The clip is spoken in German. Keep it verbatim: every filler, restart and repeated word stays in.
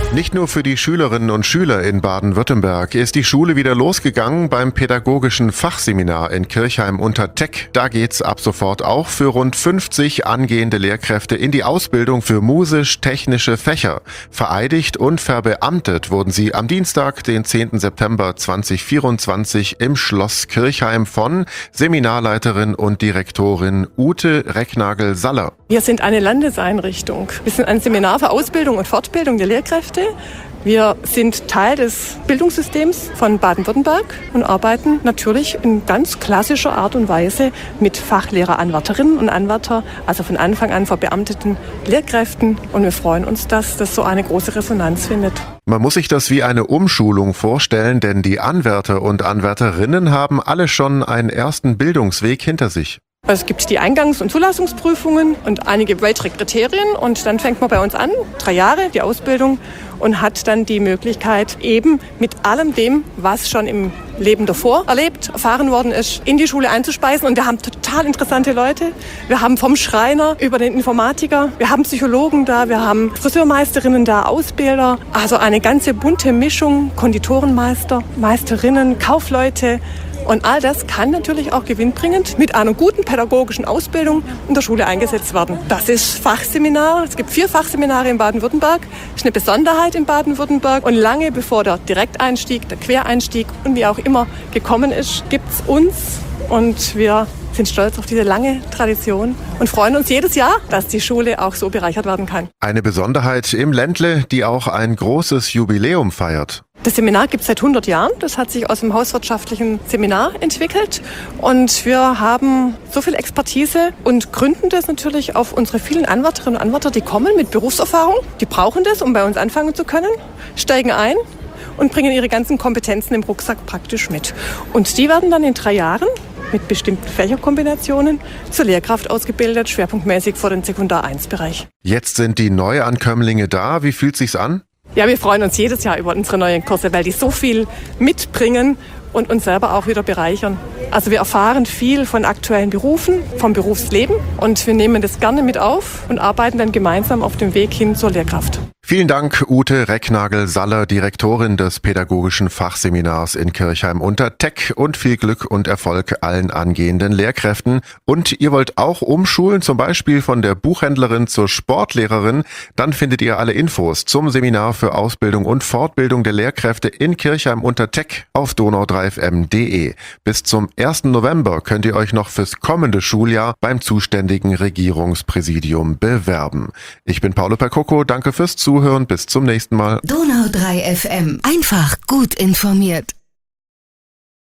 Nicht nur für die Schülerinnen und Schüler in Baden-Württemberg ist die Schule wieder losgegangen beim pädagogischen Fachseminar in Kirchheim unter Teck. Da geht's ab sofort auch für rund fünfzig angehende Lehrkräfte in die Ausbildung für musisch-technische Fächer. Vereidigt und verbeamtet wurden sie am Dienstag, den zehnten September zweitausendvierundzwanzig im Schloss Kirchheim von Seminarleiterin und Direktorin Ute Recknagel-Saller. Wir sind eine Landeseinrichtung. Wir sind ein Seminar für Ausbildung und Fortbildung der Lehrkräfte. Wir sind Teil des Bildungssystems von Baden-Württemberg und arbeiten natürlich in ganz klassischer Art und Weise mit Fachlehrer-Anwärterinnen und Anwärter, also von Anfang an verbeamteten Lehrkräften. Und wir freuen uns, dass das so eine große Resonanz findet. Man muss sich das wie eine Umschulung vorstellen, denn die Anwärter und Anwärterinnen haben alle schon einen ersten Bildungsweg hinter sich. Es gibt die Eingangs- und Zulassungsprüfungen und einige weitere Kriterien und dann fängt man bei uns an, drei Jahre die Ausbildung und hat dann die Möglichkeit eben mit allem dem, was schon im Leben davor erlebt, erfahren worden ist, in die Schule einzuspeisen. Und wir haben total interessante Leute. Wir haben vom Schreiner über den Informatiker, wir haben Psychologen da, wir haben Friseurmeisterinnen da, Ausbilder. Also eine ganze bunte Mischung, Konditorenmeister, Meisterinnen, Kaufleute. Und all das kann natürlich auch gewinnbringend mit einer guten pädagogischen Ausbildung in der Schule eingesetzt werden. Das ist Fachseminar. Es gibt vier Fachseminare in Baden-Württemberg. Das ist eine Besonderheit in Baden-Württemberg. Und lange bevor der Direkteinstieg, der Quereinstieg und wie auch immer gekommen ist, gibt es uns. Und wir sind stolz auf diese lange Tradition und freuen uns jedes Jahr, dass die Schule auch so bereichert werden kann. Eine Besonderheit im Ländle, die auch ein großes Jubiläum feiert. Das Seminar gibt es seit hundert Jahren. Das hat sich aus dem hauswirtschaftlichen Seminar entwickelt. Und wir haben so viel Expertise und gründen das natürlich auf unsere vielen Anwärterinnen und Anwärter, die kommen mit Berufserfahrung. Die brauchen das, um bei uns anfangen zu können, steigen ein und bringen ihre ganzen Kompetenzen im Rucksack praktisch mit. Und die werden dann in drei Jahren mit bestimmten Fächerkombinationen zur Lehrkraft ausgebildet, schwerpunktmäßig für den Sekundar eins Bereich. Jetzt sind die Neuankömmlinge da. Wie fühlt sich's an? Ja, wir freuen uns jedes Jahr über unsere neuen Kurse, weil die so viel mitbringen und uns selber auch wieder bereichern. Also wir erfahren viel von aktuellen Berufen, vom Berufsleben und wir nehmen das gerne mit auf und arbeiten dann gemeinsam auf dem Weg hin zur Lehrkraft. Vielen Dank, Ute Recknagel-Saller, Direktorin des pädagogischen Fachseminars in Kirchheim unter Teck, und viel Glück und Erfolg allen angehenden Lehrkräften. Und ihr wollt auch umschulen, zum Beispiel von der Buchhändlerin zur Sportlehrerin, dann findet ihr alle Infos zum Seminar für Ausbildung und Fortbildung der Lehrkräfte in Kirchheim unter Teck auf donau drei f m punkt d e. Bis zum ersten November könnt ihr euch noch fürs kommende Schuljahr beim zuständigen Regierungspräsidium bewerben. Ich bin Paolo Percoco, danke fürs Zuhören. Bis zum nächsten Mal. Donau drei F M. Einfach gut informiert.